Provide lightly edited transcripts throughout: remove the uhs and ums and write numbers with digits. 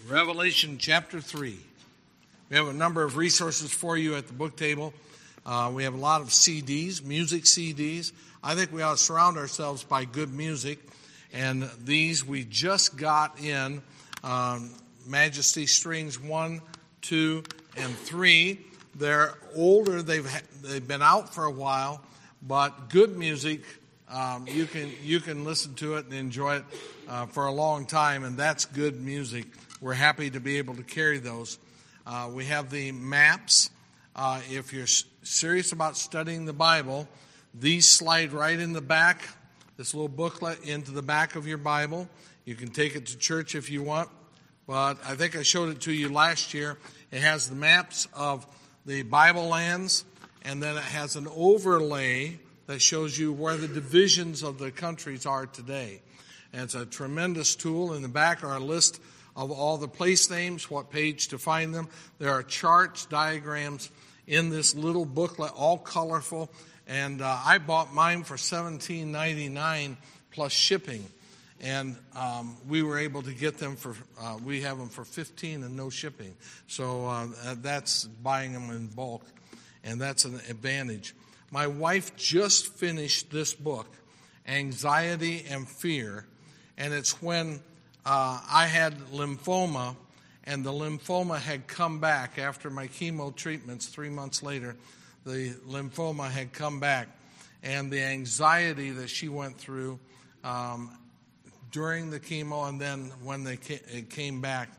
Revelation chapter 3. We have a number of resources for you at the book table. We have a lot of CDs, music CDs. I think we ought to surround ourselves by good music. And these we just got in Majesty Strings 1, 2, and 3. They're older. They've been out for a while, but good music. You can listen to it and enjoy it for a long time, and that's good music. We're happy to be able to carry those. We have the maps. If you're serious about studying the Bible, these slide right in the back, this little booklet into the back of your Bible. You can take it to church if you want, but I think I showed it to you last year. It has the maps of the Bible lands, and then it has an overlay that shows you where the divisions of the countries are today. And it's a tremendous tool. In the back are a list of all the place names, what page to find them. There are charts, diagrams in this little booklet, all colorful. And I bought mine for $17.99 plus shipping. And we were able to get them we have them for $15 and no shipping. So that's buying them in bulk. And that's an advantage. My wife just finished this book, Anxiety and Fear. And it's when I had lymphoma, and the lymphoma had come back after my chemo treatments 3 months later. The lymphoma had come back, and the anxiety that she went through during the chemo and then when it came back,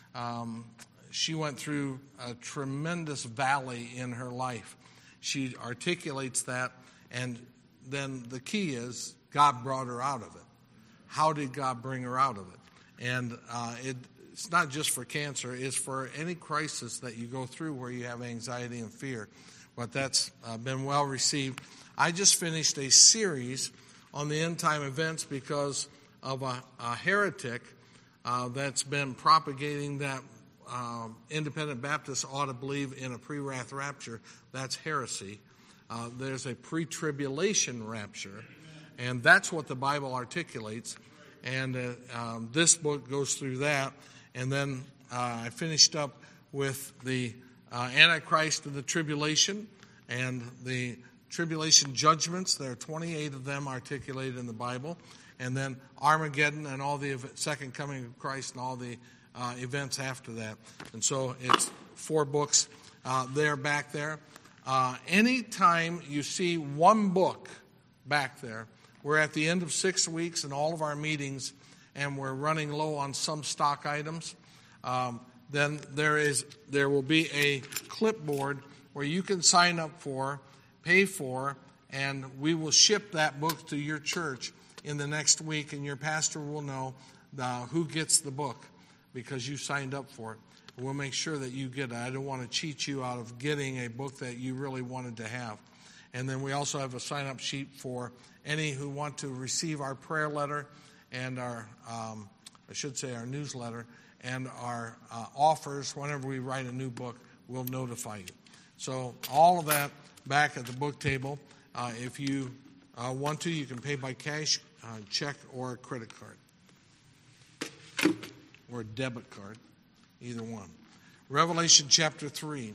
she went through a tremendous valley in her life. She articulates that, and then the key is God brought her out of it. How did God bring her out of it? And it's not just for cancer, it's for any crisis that you go through where you have anxiety and fear. But that's been well received. I just finished a series on the end time events because of a heretic that's been propagating that independent Baptists ought to believe in a pre-wrath rapture. That's heresy. There's a pre-tribulation rapture, and that's what the Bible articulates. And this book goes through that. And then I finished up with the Antichrist and the tribulation and the tribulation judgments. There are 28 of them articulated in the Bible. And then Armageddon and all the second coming of Christ and all the events after that. And so it's 4 books there, back there. Anytime you see one book back there, we're at the end of 6 weeks in all of our meetings, and we're running low on some stock items. Then there will be a clipboard where you can sign up for, pay for, and we will ship that book to your church in the next week, and your pastor will know who gets the book because you signed up for it. We'll make sure that you get it. I don't want to cheat you out of getting a book that you really wanted to have. And then we also have a sign-up sheet for any who want to receive our prayer letter and our newsletter and our offers. Whenever we write a new book, we'll notify you. So all of that back at the book table. If you want to, you can pay by cash, check, or a credit card. Or a debit card, either one. Revelation chapter 3.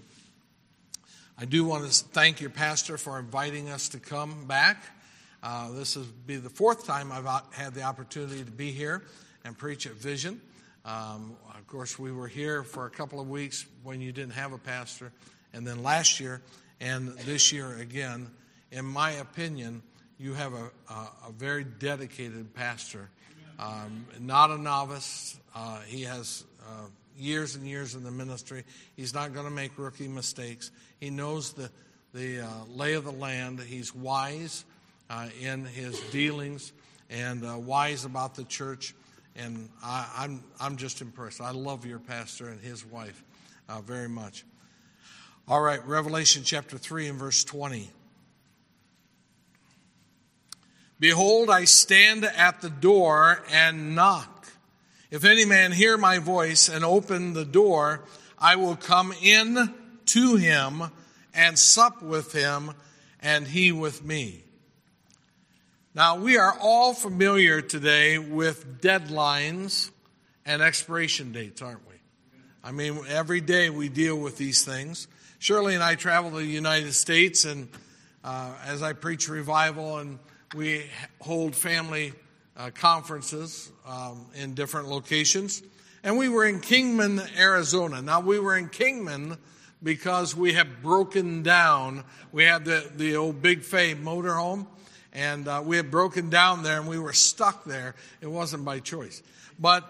I do want to thank your pastor for inviting us to come back. This will be the 4th time I've had the opportunity to be here and preach at Vision. Of course, we were here for a couple of weeks when you didn't have a pastor, and then last year and this year again. In my opinion, you have a very dedicated pastor, not a novice. He has years and years in the ministry. He's not going to make rookie mistakes. He knows the lay of the land. He's wise in his dealings and wise about the church. And I'm just impressed. I love your pastor and his wife very much. All right, Revelation chapter 3 and verse 20. Behold, I stand at the door and knock. If any man hear my voice and open the door, I will come in to him and sup with him and he with me. Now, we are all familiar today with deadlines and expiration dates, aren't we? I mean, every day we deal with these things. Shirley and I travel to the United States, and as I preach revival, and we hold family conferences in different locations. And we were in Kingman, Arizona. Now, we were in Kingman because we have broken down. We had the old Big Fay motorhome, and we had broken down there, and we were stuck there. It wasn't by choice. But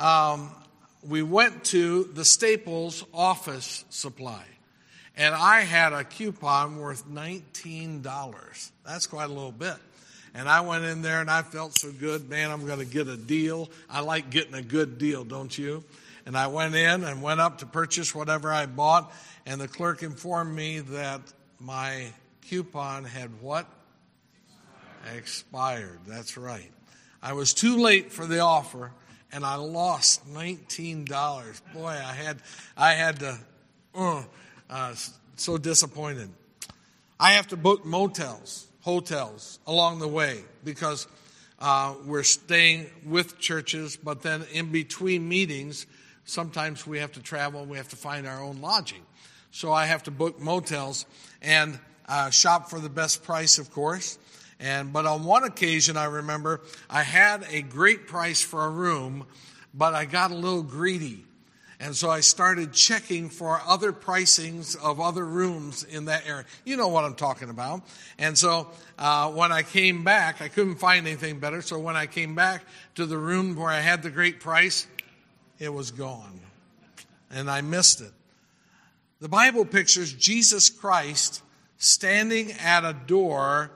we went to the Staples office supply, and I had a coupon worth $19. That's quite a little bit. And I went in there, and I felt so good. Man, I'm going to get a deal. I like getting a good deal, don't you? And I went in and went up to purchase whatever I bought, and the clerk informed me that my coupon had what? Expired. That's right. I was too late for the offer, and I lost $19. Boy, I had to, so disappointed. I have to book hotels along the way because we're staying with churches, but then in between meetings, sometimes we have to travel and we have to find our own lodging. So I have to book motels and shop for the best price, of course. But on one occasion, I remember I had a great price for a room, but I got a little greedy. And so I started checking for other pricings of other rooms in that area. You know what I'm talking about. And so when I came back, I couldn't find anything better. So when I came back to the room where I had the great price, it was gone. And I missed it. The Bible pictures Jesus Christ standing at a door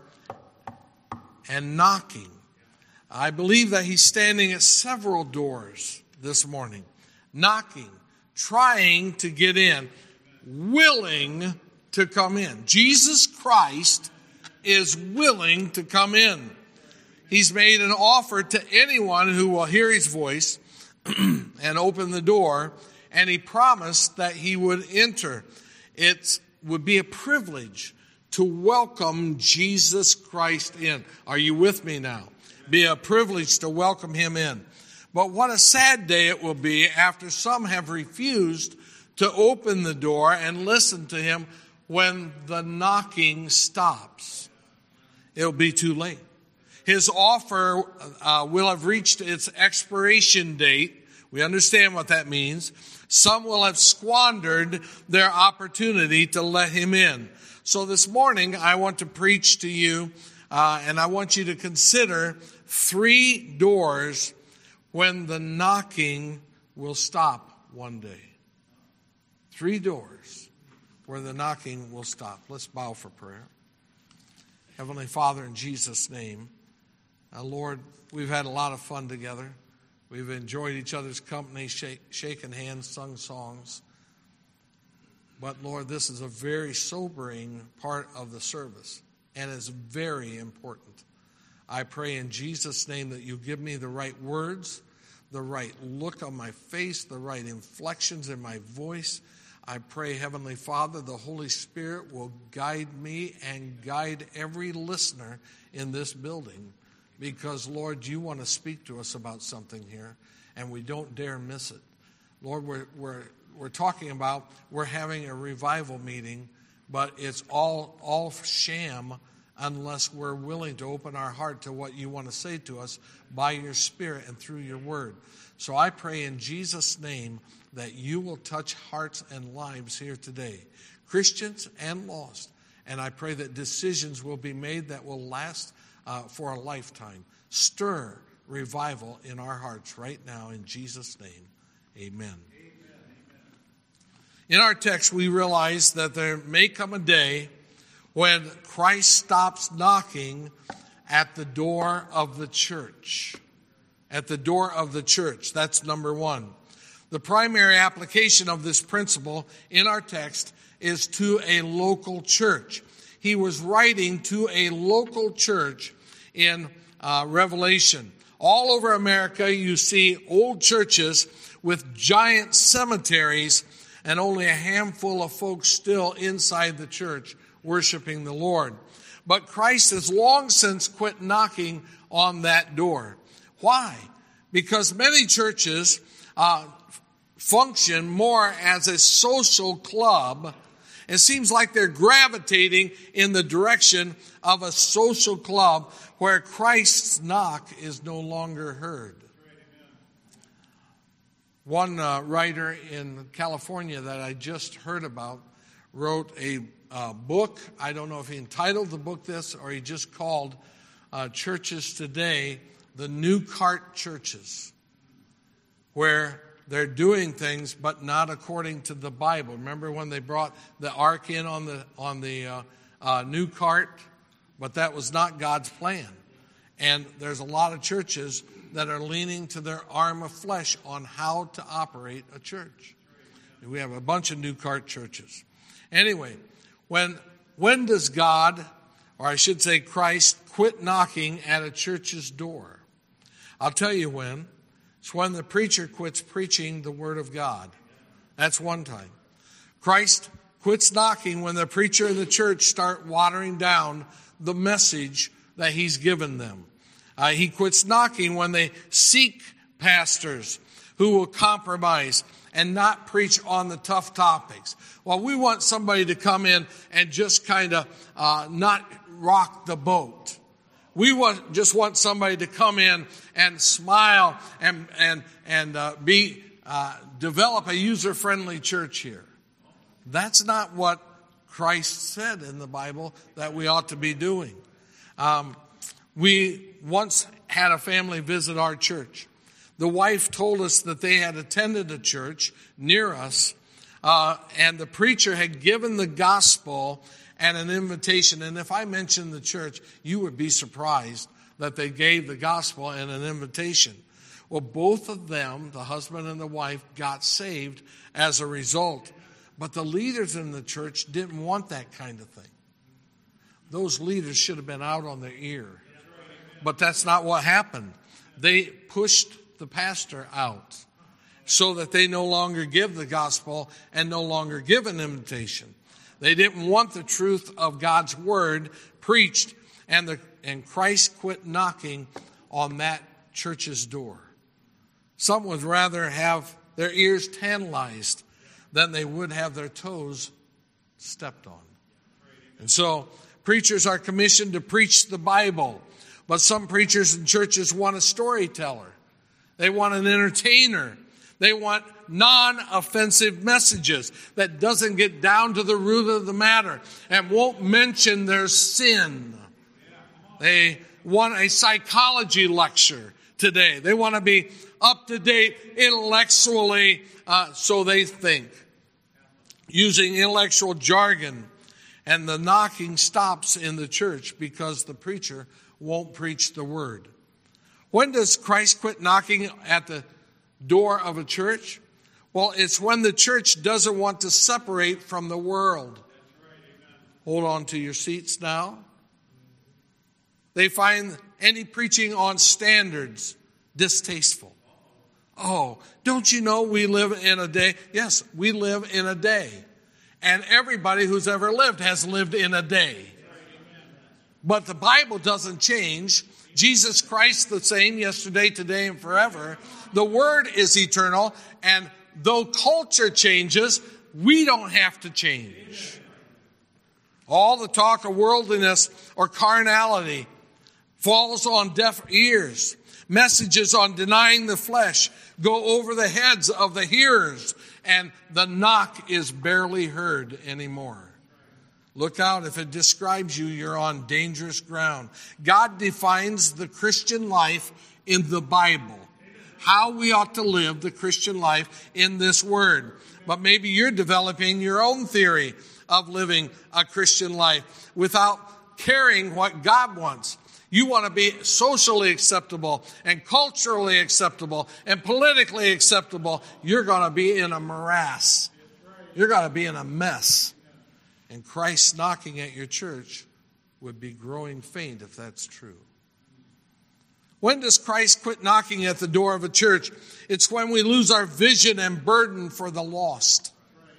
and knocking. I believe that he's standing at several doors this morning. Knocking, trying to get in, willing to come in. Jesus Christ is willing to come in. He's made an offer to anyone who will hear his voice and open the door, and he promised that he would enter. It would be a privilege to welcome Jesus Christ in. Are you with me now? Be a privilege to welcome him in. But what a sad day it will be after some have refused to open the door and listen to him when the knocking stops. It'll be too late. His offer will have reached its expiration date. We understand what that means. Some will have squandered their opportunity to let him in. So this morning, I want to preach to you, and I want you to consider 3 doors when the knocking will stop one day. 3 doors where the knocking will stop. Let's bow for prayer. Heavenly Father, in Jesus' name, Lord, we've had a lot of fun together. We've enjoyed each other's company, shaken hands, sung songs. But Lord, this is a very sobering part of the service, and it's very important. I pray in Jesus' name that you give me the right words, the right look on my face, the right inflections in my voice. I pray, Heavenly Father, the Holy Spirit will guide me and guide every listener in this building, because, Lord, you want to speak to us about something here, and we don't dare miss it. Lord, we're talking about we're having a revival meeting, but it's all sham unless we're willing to open our heart to what you want to say to us by your Spirit and through your word. So I pray in Jesus' name that you will touch hearts and lives here today, Christians and lost. And I pray that decisions will be made that will last for a lifetime. Stir revival in our hearts right now in Jesus' name. Amen. In our text, we realize that there may come a day when Christ stops knocking at the door of the church. At the door of the church. That's number 1. The primary application of this principle in our text is to a local church. He was writing to a local church in Revelation. All over America, you see old churches with giant cemeteries and only a handful of folks still inside the church worshiping the Lord. But Christ has long since quit knocking on that door. Why? Because many churches function more as a social club. It seems like they're gravitating in the direction of a social club where Christ's knock is no longer heard. One writer in California that I just heard about wrote a book. I don't know if he entitled the book this or he just called churches today the new cart churches, where they're doing things but not according to the Bible. Remember when they brought the ark in on the new cart? But that was not God's plan. And there's a lot of churches that are leaning to their arm of flesh on how to operate a church. We have a bunch of new cart churches. Anyway, when does God, or I should say Christ, quit knocking at a church's door? I'll tell you when. It's when the preacher quits preaching the Word of God. That's one time. Christ quits knocking when the preacher and the church start watering down the message that He's given them. He quits knocking when they seek pastors who will compromise and not preach on the tough topics. Well, we want somebody to come in and just kind of not rock the boat. We just want somebody to come in and smile and develop a user-friendly church here. That's not what Christ said in the Bible that we ought to be doing. We once had a family visit our church. The wife told us that they had attended a church near us, and the preacher had given the gospel and an invitation. And if I mentioned the church, you would be surprised that they gave the gospel and an invitation. Well, both of them, the husband and the wife, got saved as a result. But the leaders in the church didn't want that kind of thing. Those leaders should have been out on their ear. But that's not what happened. They pushed the pastor out so that they no longer give the gospel and no longer give an invitation. They didn't want the truth of God's word preached, and Christ quit knocking on that church's door. Some would rather have their ears tantalized than they would have their toes stepped on. And so preachers are commissioned to preach the Bible, but some preachers and churches want a storyteller. They want an entertainer. They want non-offensive messages that doesn't get down to the root of the matter and won't mention their sin. They want a psychology lecture today. They want to be up to date intellectually, so they think, using intellectual jargon. And the knocking stops in the church because the preacher won't preach the word. When does Christ quit knocking at the door of a church? Well, it's when the church doesn't want to separate from the world. Hold on to your seats now. They find any preaching on standards distasteful. Oh, don't you know we live in a day? Yes, we live in a day. And everybody who's ever lived has lived in a day. But the Bible doesn't change. Jesus Christ the same yesterday, today, and forever. The Word is eternal. And though culture changes, we don't have to change. All the talk of worldliness or carnality falls on deaf ears. Messages on denying the flesh go over the heads of the hearers, and the knock is barely heard anymore. Look out, if it describes you, you're on dangerous ground. God defines the Christian life in the Bible. How we ought to live the Christian life in this word. But maybe you're developing your own theory of living a Christian life without caring what God wants. You want to be socially acceptable and culturally acceptable and politically acceptable. You're going to be in a morass. You're going to be in a mess. And Christ knocking at your church would be growing faint if that's true. When does Christ quit knocking at the door of a church? It's when we lose our vision and burden for the lost.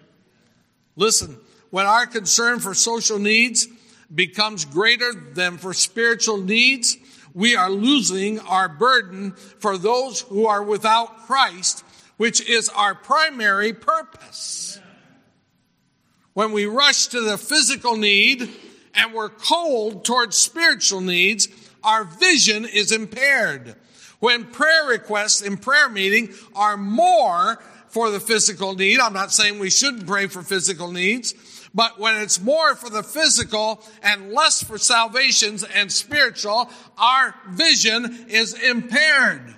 Listen, when our concern for social needs becomes greater than for spiritual needs, we are losing our burden for those who are without Christ, which is our primary purpose. When we rush to the physical need and we're cold towards spiritual needs, our vision is impaired. When prayer requests in prayer meeting are more for the physical need, I'm not saying we shouldn't pray for physical needs, but when it's more for the physical and less for salvations and spiritual, our vision is impaired.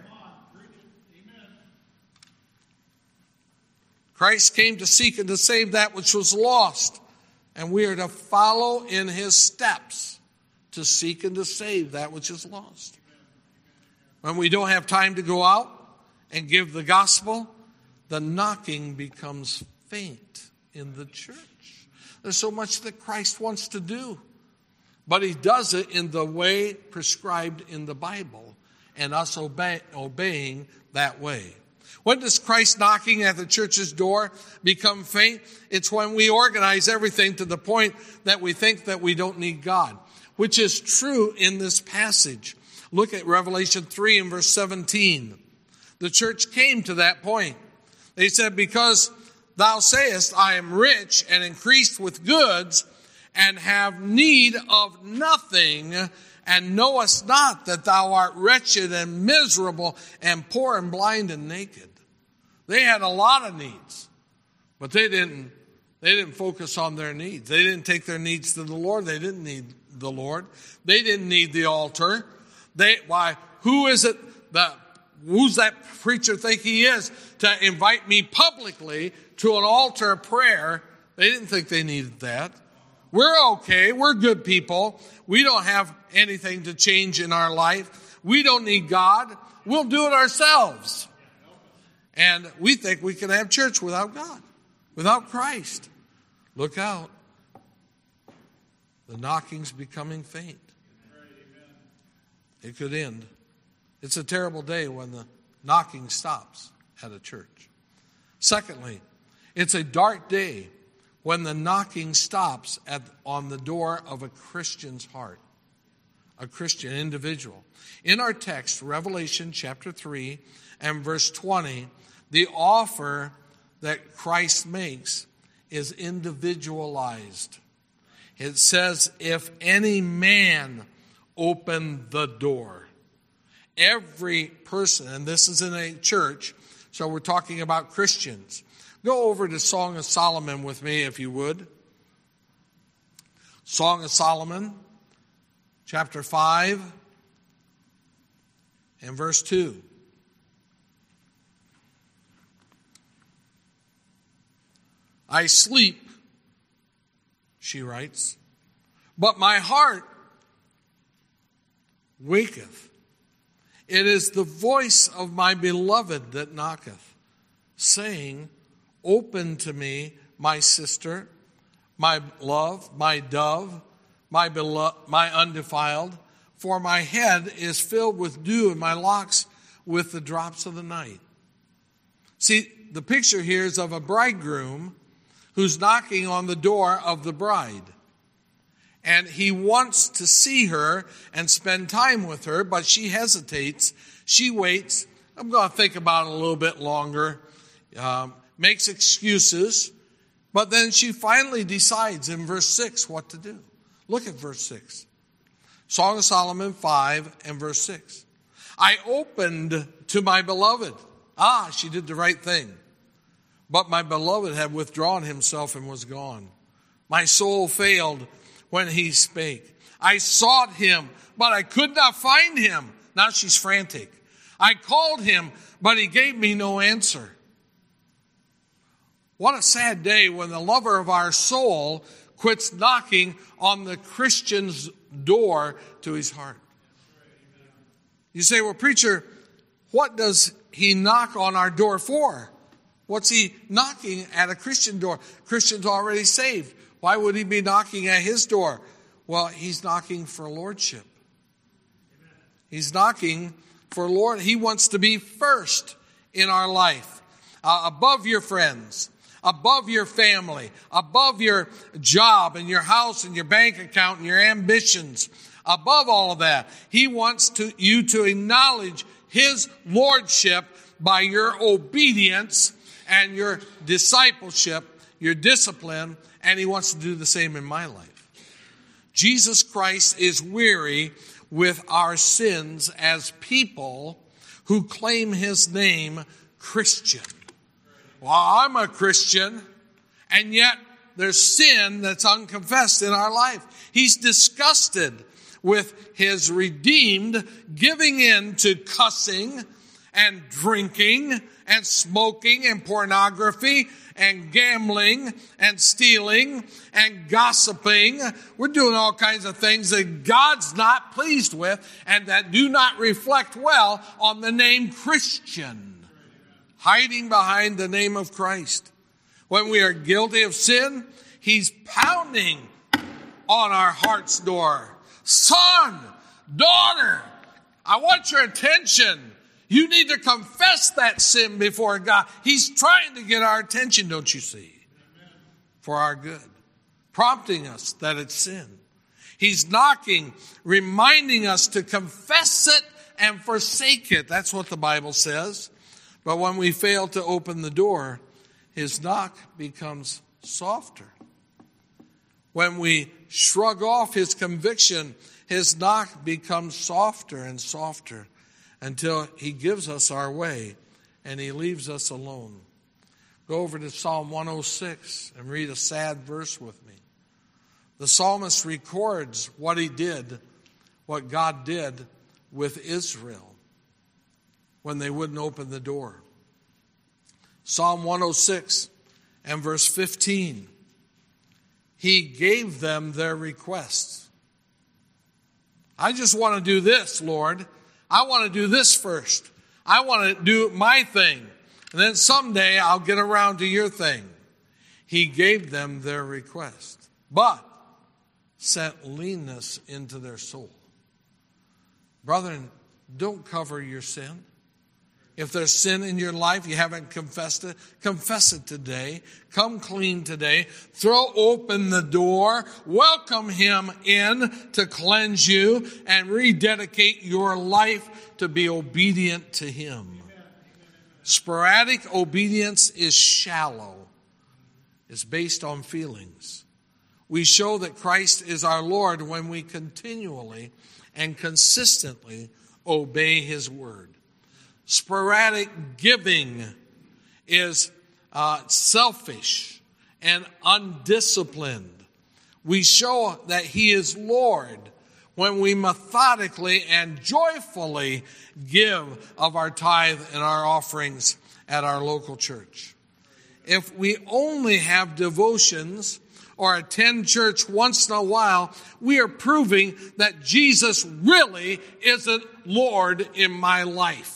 Christ came to seek and to save that which was lost, and we are to follow in his steps to seek and to save that which is lost. When we don't have time to go out and give the gospel, the knocking becomes faint in the church. There's so much that Christ wants to do, but he does it in the way prescribed in the Bible and us obeying that way. When does Christ knocking at the church's door become faint? It's when we organize everything to the point that we think that we don't need God, which is true in this passage. Look at Revelation 3 and verse 17. The church came to that point. They said, because thou sayest, I am rich and increased with goods and have need of nothing, and knowest not that thou art wretched and miserable and poor and blind and naked. They had a lot of needs, but they didn't focus on their needs. They didn't take their needs to the Lord. They didn't need the Lord. They didn't need the altar. Who's that preacher think he is to invite me publicly to an altar of prayer? They didn't think they needed that. We're okay. We're good people. We don't have anything to change in our life. We don't need God. We'll do it ourselves. And we think we can have church without God, without Christ. Look out. The knocking's becoming faint. It could end. It's a terrible day when the knocking stops at a church. Secondly, it's a dark day when the knocking stops on the door of a Christian's heart, a Christian individual. In our text, Revelation chapter 3 and verse 20, the offer that Christ makes is individualized. It says, if any man open the door. Every person, and this is in a church, so we're talking about Christians. Go over to Song of Solomon with me, if you would. Song of Solomon, chapter 5, and verse 2. I sleep, she writes, but my heart waketh. It is the voice of my beloved that knocketh, saying, open to me, my sister, my love, my dove, my beloved, my undefiled, for my head is filled with dew and my locks with the drops of the night. See, the picture here is of a bridegroom who's knocking on the door of the bride. And he wants to see her and spend time with her, but she hesitates. She waits. I'm going to think about it a little bit longer. Makes excuses. But then she finally decides in verse 6 what to do. Look at verse 6. Song of Solomon 5 and verse 6. I opened to my beloved. She did the right thing. But my beloved had withdrawn himself and was gone. My soul failed when he spake. I sought him, but I could not find him. Now she's frantic. I called him, but he gave me no answer. What a sad day when the lover of our soul quits knocking on the Christian's door to his heart. You say, well, preacher, what does he knock on our door for? What's he knocking at a Christian door? Christian's already saved. Why would he be knocking at his door? Well, he's knocking for lordship. He's knocking for Lord. He wants to be first in our life, above your friends, above your family, above your job and your house and your bank account and your ambitions. Above all of that, he wants you to acknowledge his lordship by your obedience and your discipleship, your discipline, and he wants to do the same in my life. Jesus Christ is weary with our sins as people who claim his name Christian. Well, I'm a Christian, and yet there's sin that's unconfessed in our life. He's disgusted with his redeemed giving in to cussing and drinking and smoking and pornography and gambling and stealing and gossiping. We're doing all kinds of things that God's not pleased with and that do not reflect well on the name Christian, hiding behind the name of Christ. When we are guilty of sin, he's pounding on our heart's door. Son, daughter, I want your attention. You need to confess that sin before God. He's trying to get our attention, don't you see? For our good. Prompting us that it's sin. He's knocking, reminding us to confess it and forsake it. That's what the Bible says. But when we fail to open the door, his knock becomes softer. When we shrug off his conviction, his knock becomes softer and softer until he gives us our way and he leaves us alone. Go over to Psalm 106 and read a sad verse with me. The psalmist records what he did, what God did with Israel when they wouldn't open the door. Psalm 106 and verse 15. He gave them their requests. I just want to do this, Lord. I want to do this first. I want to do my thing. And then someday I'll get around to your thing. He gave them their request, but sent leanness into their soul. Brethren, don't cover your sin. If there's sin in your life, you haven't confessed it, confess it today. Come clean today. Throw open the door. Welcome him in to cleanse you and rededicate your life to be obedient to him. Sporadic obedience is shallow. It's based on feelings. We show that Christ is our Lord when we continually and consistently obey his word. Sporadic giving is selfish and undisciplined. We show that he is Lord when we methodically and joyfully give of our tithe and our offerings at our local church. If we only have devotions or attend church once in a while, we are proving that Jesus really isn't Lord in my life.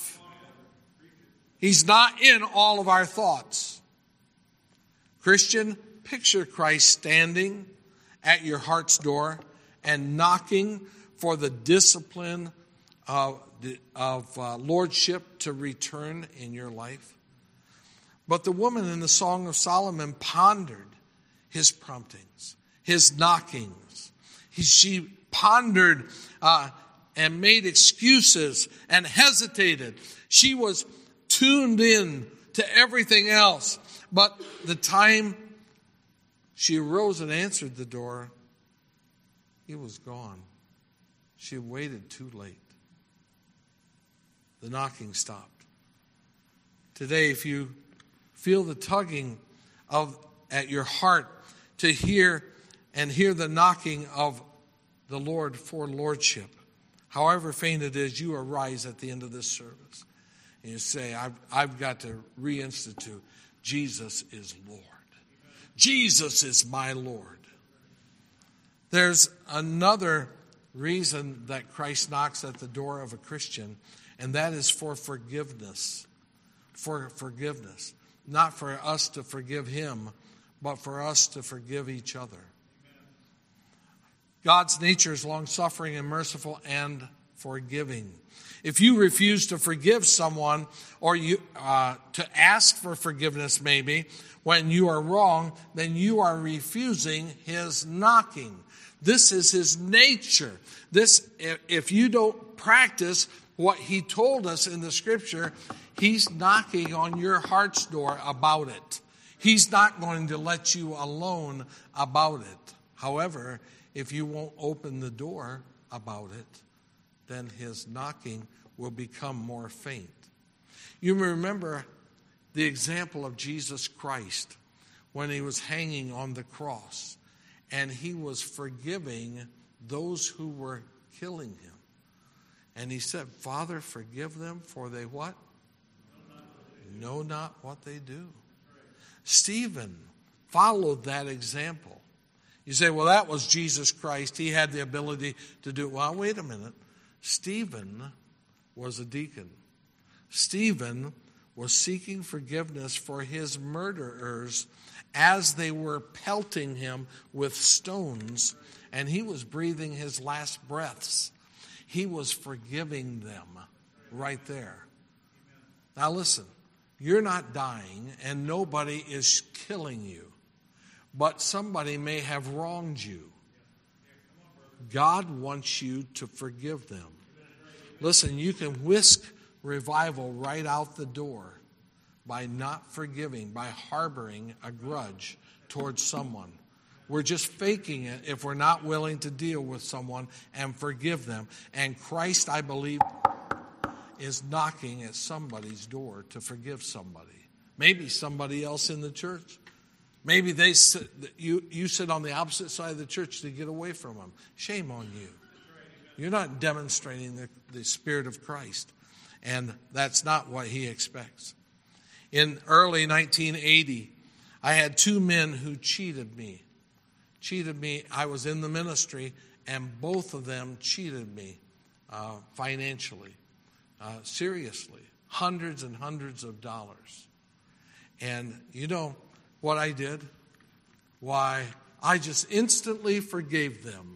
He's not in all of our thoughts. Christian, picture Christ standing at your heart's door and knocking for the discipline of lordship to return in your life. But the woman in the Song of Solomon pondered his promptings, his knockings. She pondered and made excuses and hesitated. She was tuned in to everything else. But the time she arose and answered the door, he was gone. She waited too late. The knocking stopped. Today, if you feel the tugging at your heart to hear the knocking of the Lord for lordship, however faint it is, you arise at the end of this service. And you say, I've got to reinstitute. Jesus is Lord. Jesus is my Lord. There's another reason that Christ knocks at the door of a Christian, and that is for forgiveness. For forgiveness. Not for us to forgive him, but for us to forgive each other. God's nature is long-suffering and merciful and forgiving. If you refuse to forgive someone or to ask for forgiveness maybe when you are wrong, then you are refusing his knocking. This is his nature. If you don't practice what he told us in the scripture, He's knocking on your heart's door about it. He's not going to let you alone about it. However, if you won't open the door about it, then his knocking will become more faint. You remember the example of Jesus Christ when he was hanging on the cross, and he was forgiving those who were killing him. And he said, Father, forgive them, for they what? Know not what they do. Stephen followed that example. You say, well, that was Jesus Christ. He had the ability to do it. Well, wait a minute. Stephen was a deacon. Stephen was seeking forgiveness for his murderers as they were pelting him with stones, and he was breathing his last breaths. He was forgiving them right there. Now listen, you're not dying and nobody is killing you, but somebody may have wronged you. God wants you to forgive them. Listen, you can whisk revival right out the door by not forgiving, by harboring a grudge towards someone. We're just faking it if we're not willing to deal with someone and forgive them. And Christ, I believe, is knocking at somebody's door to forgive somebody. Maybe somebody else in the church. Maybe you sit on the opposite side of the church to get away from them. Shame on you. You're not demonstrating the Spirit of Christ. And that's not what he expects. In early 1980, I had two men who cheated me. I was in the ministry, and both of them cheated me financially, seriously, hundreds and hundreds of dollars. And you know what I did? Why, I just instantly forgave them.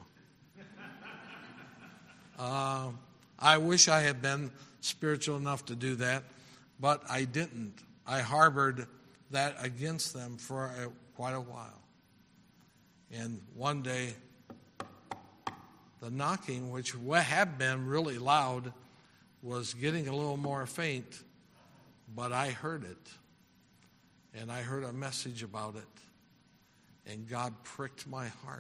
I wish I had been spiritual enough to do that, but I didn't. I harbored that against them for quite a while. And one day, the knocking, which had been really loud, was getting a little more faint, but I heard it. And I heard a message about it. And God pricked my heart.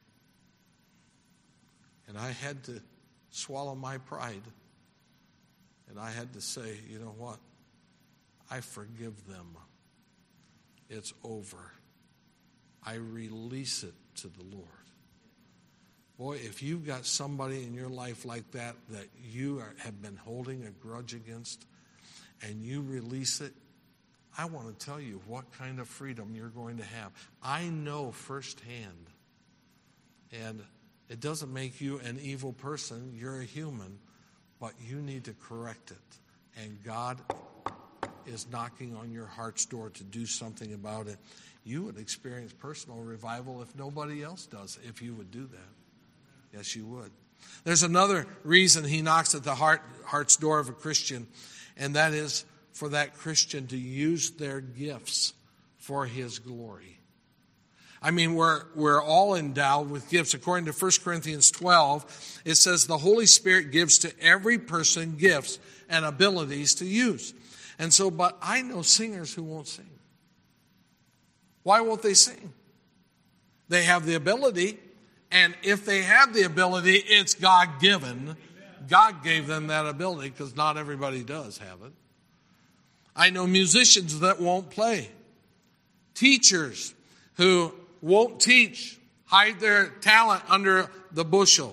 And I had to swallow my pride. And I had to say, you know what? I forgive them. It's over. I release it to the Lord. Boy, if you've got somebody in your life like that you have been holding a grudge against, and you release it, I want to tell you what kind of freedom you're going to have. I know firsthand, and it doesn't make you an evil person. You're a human, but you need to correct it. And God is knocking on your heart's door to do something about it. You would experience personal revival if nobody else does, if you would do that. Yes, you would. There's another reason he knocks at the heart's door of a Christian, and that is for that Christian to use their gifts for his glory. I mean, we're all endowed with gifts. According to 1 Corinthians 12, it says the Holy Spirit gives to every person gifts and abilities to use. And so, but I know singers who won't sing. Why won't they sing? They have the ability, and if they have the ability, it's God-given. God gave them that ability because not everybody does have it. I know musicians that won't play. Teachers who won't teach, hide their talent under the bushel.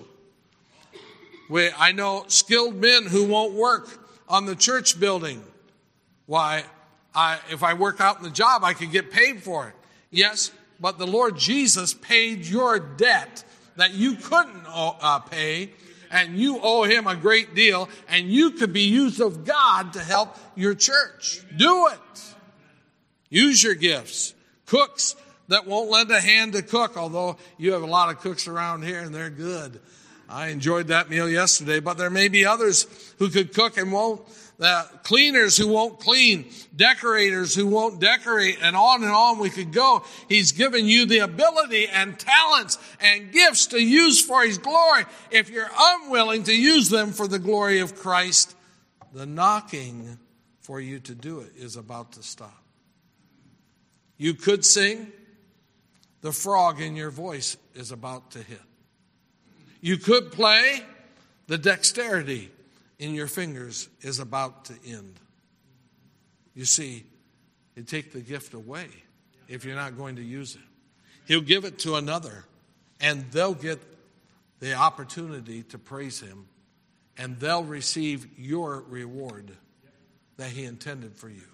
I know skilled men who won't work on the church building. Why, if I work out in the job, I could get paid for it. Yes, but the Lord Jesus paid your debt that you couldn't pay, and you owe him a great deal, and you could be used of God to help your church. Do it. Use your gifts. Cooks that won't lend a hand to cook, although you have a lot of cooks around here, and they're good. I enjoyed that meal yesterday, but there may be others who could cook and won't. Cleaners who won't clean, decorators who won't decorate, and on we could go. He's given you the ability and talents and gifts to use for his glory. If you're unwilling to use them for the glory of Christ, the knocking for you to do it is about to stop. You could sing. The frog in your voice is about to hit. You could play. The dexterity in your fingers is about to end. You see, you take the gift away if you're not going to use it. He'll give it to another, and they'll get the opportunity to praise him, and they'll receive your reward that he intended for you.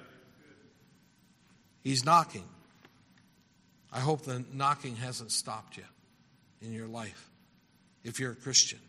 He's knocking. I hope the knocking hasn't stopped yet in your life if you're a Christian.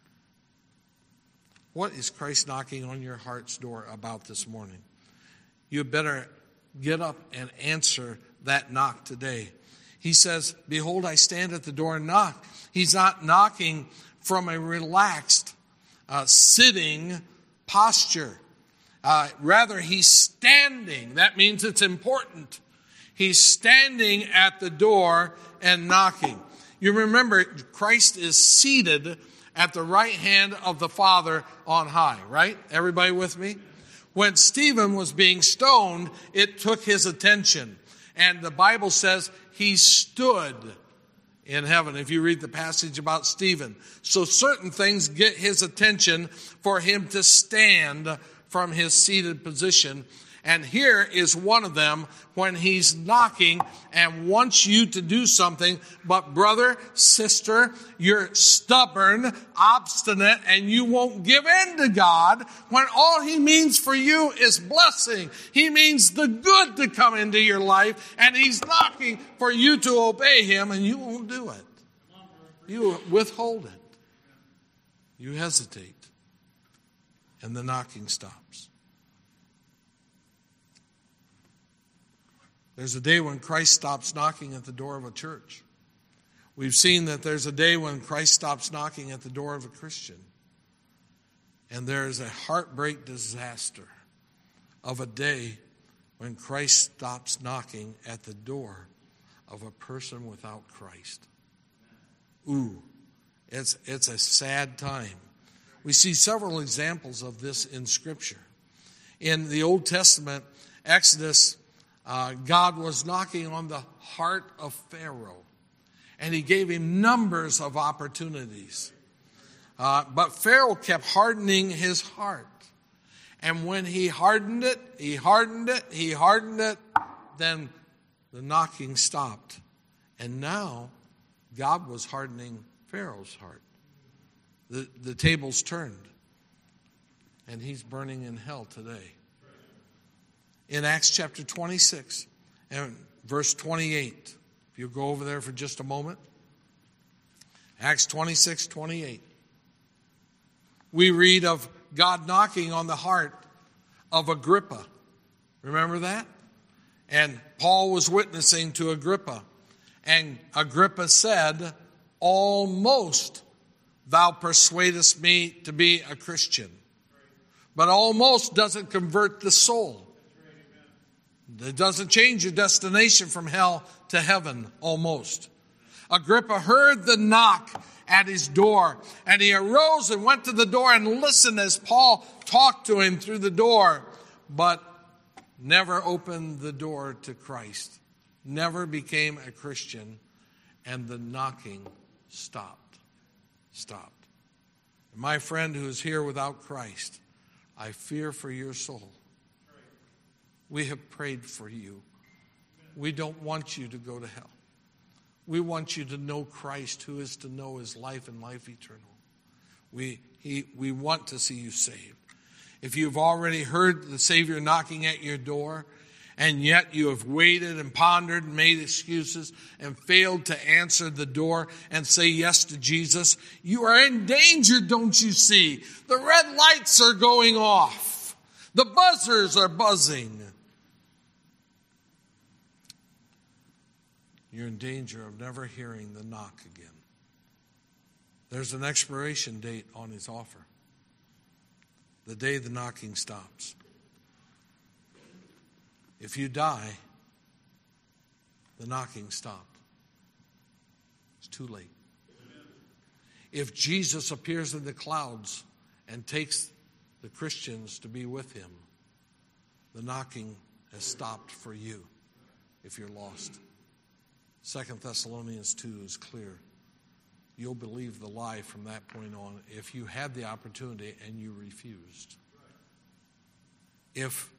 What is Christ knocking on your heart's door about this morning? You better get up and answer that knock today. He says, behold, I stand at the door and knock. He's not knocking from a relaxed, sitting posture. Rather, he's standing. That means it's important. He's standing at the door and knocking. You remember, Christ is seated at the right hand of the Father on high, right? Everybody with me? When Stephen was being stoned, it took his attention. And the Bible says he stood in heaven, if you read the passage about Stephen. So certain things get his attention for him to stand from his seated position. And here is one of them when he's knocking and wants you to do something. But brother, sister, you're stubborn, obstinate, and you won't give in to God when all he means for you is blessing. He means the good to come into your life, and he's knocking for you to obey him, and you won't do it. You withhold it. You hesitate, and the knocking stops. There's a day when Christ stops knocking at the door of a church. We've seen that there's a day when Christ stops knocking at the door of a Christian. And there's a heartbreak disaster of a day when Christ stops knocking at the door of a person without Christ. Ooh, it's a sad time. We see several examples of this in Scripture. In the Old Testament, Exodus, God was knocking on the heart of Pharaoh, and he gave him numbers of opportunities. But Pharaoh kept hardening his heart. And when he hardened it, then the knocking stopped. And now God was hardening Pharaoh's heart. The tables turned, and he's burning in hell today. In Acts chapter 26 and verse 28. If you'll go over there for just a moment. Acts 26:28. We read of God knocking on the heart of Agrippa. Remember that? And Paul was witnessing to Agrippa. And Agrippa said, almost thou persuadest me to be a Christian. But almost doesn't convert the soul. It doesn't change your destination from hell to heaven, almost. Agrippa heard the knock at his door, and he arose and went to the door and listened as Paul talked to him through the door, but never opened the door to Christ, never became a Christian, and the knocking stopped. My friend who is here without Christ, I fear for your soul. We have prayed for you. We don't want you to go to hell. We want you to know Christ, who is to know his life and life eternal. We want to see you saved. If you've already heard the Savior knocking at your door, and yet you have waited and pondered and made excuses and failed to answer the door and say yes to Jesus, you are in danger, don't you see? The red lights are going off. The buzzers are buzzing. You're in danger of never hearing the knock again. There's an expiration date on his offer. The day the knocking stops. If you die, the knocking stopped. It's too late. If Jesus appears in the clouds and takes the Christians to be with him, the knocking has stopped for you if you're lost. 2 Thessalonians 2 is clear. You'll believe the lie from that point on if you had the opportunity and you refused. If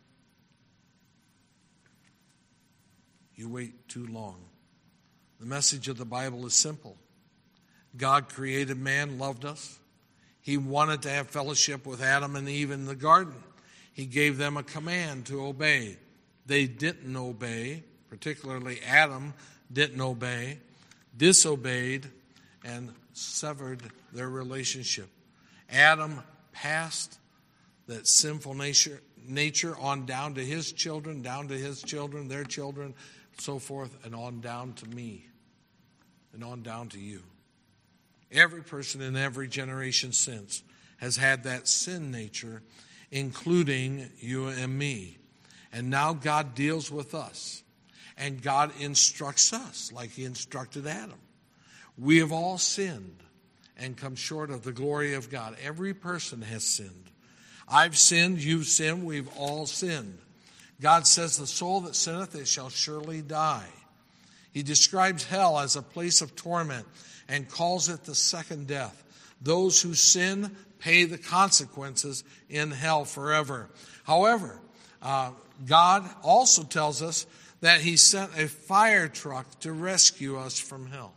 you wait too long. The message of the Bible is simple. God created man, loved us. He wanted to have fellowship with Adam and Eve in the garden. He gave them a command to obey. They didn't obey, particularly Adam didn't obey, disobeyed, and severed their relationship. Adam passed that sinful nature on down to his children, their children, so forth, and on down to me, and on down to you. Every person in every generation since has had that sin nature, including you and me. And now God deals with us. And God instructs us like he instructed Adam. We have all sinned and come short of the glory of God. Every person has sinned. I've sinned, you've sinned, we've all sinned. God says, the soul that sinneth, it shall surely die. He describes hell as a place of torment and calls it the second death. Those who sin pay the consequences in hell forever. However, God also tells us that he sent a fire truck to rescue us from hell.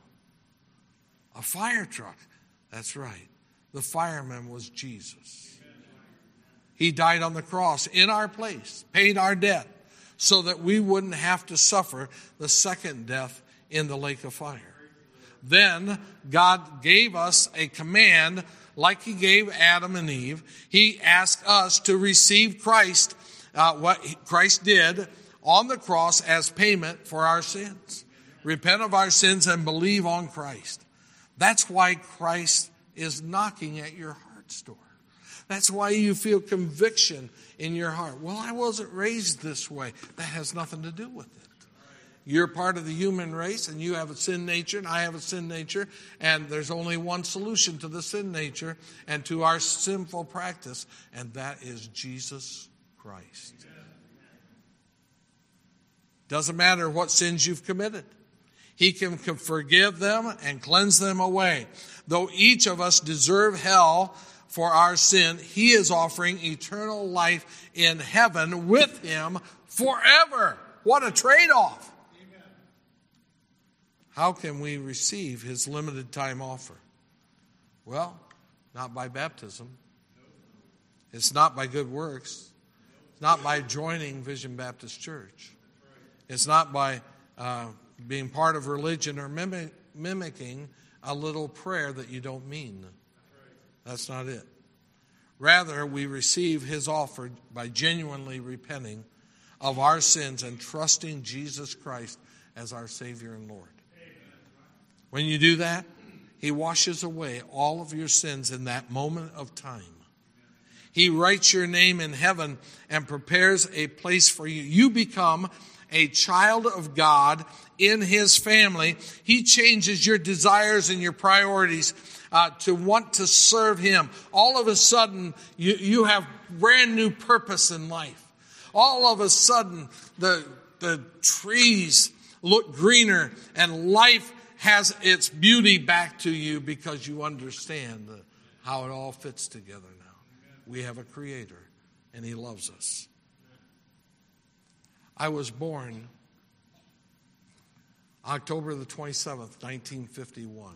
A fire truck. That's right. The fireman was Jesus. He died on the cross in our place, paid our debt, so that we wouldn't have to suffer the second death in the lake of fire. Then God gave us a command like he gave Adam and Eve. He asked us to receive Christ, what Christ did on the cross as payment for our sins. Repent of our sins and believe on Christ. That's why Christ is knocking at your heart's door. That's why you feel conviction in your heart. Well, I wasn't raised this way. That has nothing to do with it. You're part of the human race, and you have a sin nature, and I have a sin nature, and there's only one solution to the sin nature and to our sinful practice, and that is Jesus Christ. Doesn't matter what sins you've committed. He can forgive them and cleanse them away. Though each of us deserve hell for our sin, he is offering eternal life in heaven with him forever. What a trade-off. Amen. How can we receive his limited time offer? Well, not by baptism. It's not by good works. It's not by joining Vision Baptist Church. It's not by being part of religion or mimicking a little prayer that you don't mean. That's not it. Rather, we receive his offer by genuinely repenting of our sins and trusting Jesus Christ as our Savior and Lord. When you do that, he washes away all of your sins in that moment of time. He writes your name in heaven and prepares a place for you. You become a child of God in his family. He changes your desires and your priorities to want to serve him. All of a sudden, you have brand new purpose in life. All of a sudden, the trees look greener and life has its beauty back to you because you understand how it all fits together now. We have a Creator and he loves us. I was born October the 27th, 1951.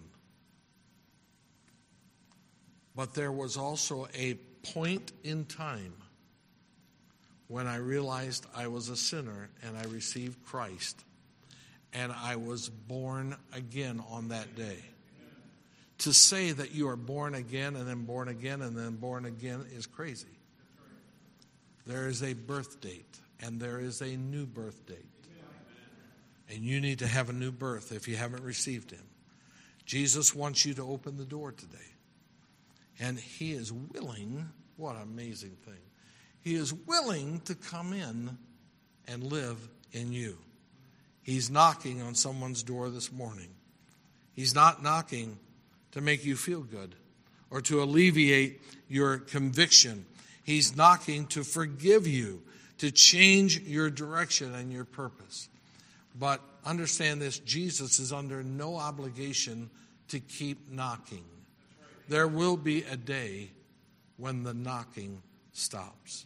But there was also a point in time when I realized I was a sinner and I received Christ. And I was born again on that day. To say that you are born again and then born again and then born again is crazy. There is a birth date. And there is a new birth date. And you need to have a new birth if you haven't received him. Jesus wants you to open the door today. And he is willing, what an amazing thing. He is willing to come in and live in you. He's knocking on someone's door this morning. He's not knocking to make you feel good or to alleviate your conviction. He's knocking to forgive you, to change your direction and your purpose. But understand this, Jesus is under no obligation to keep knocking. There will be a day when the knocking stops.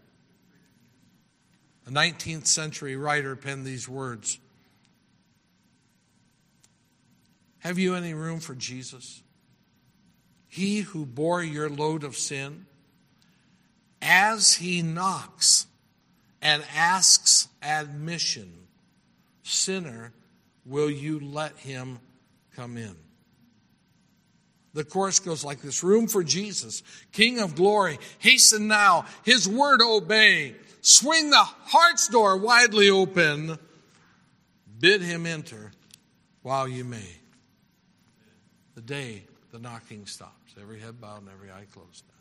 A 19th century writer penned these words. Have you any room for Jesus? He who bore your load of sin, as he knocks and asks admission, sinner, will you let him come in? The chorus goes like this. Room for Jesus, King of glory, hasten now, his word obey. Swing the heart's door widely open. Bid him enter while you may. The day the knocking stops. Every head bowed and every eye closed.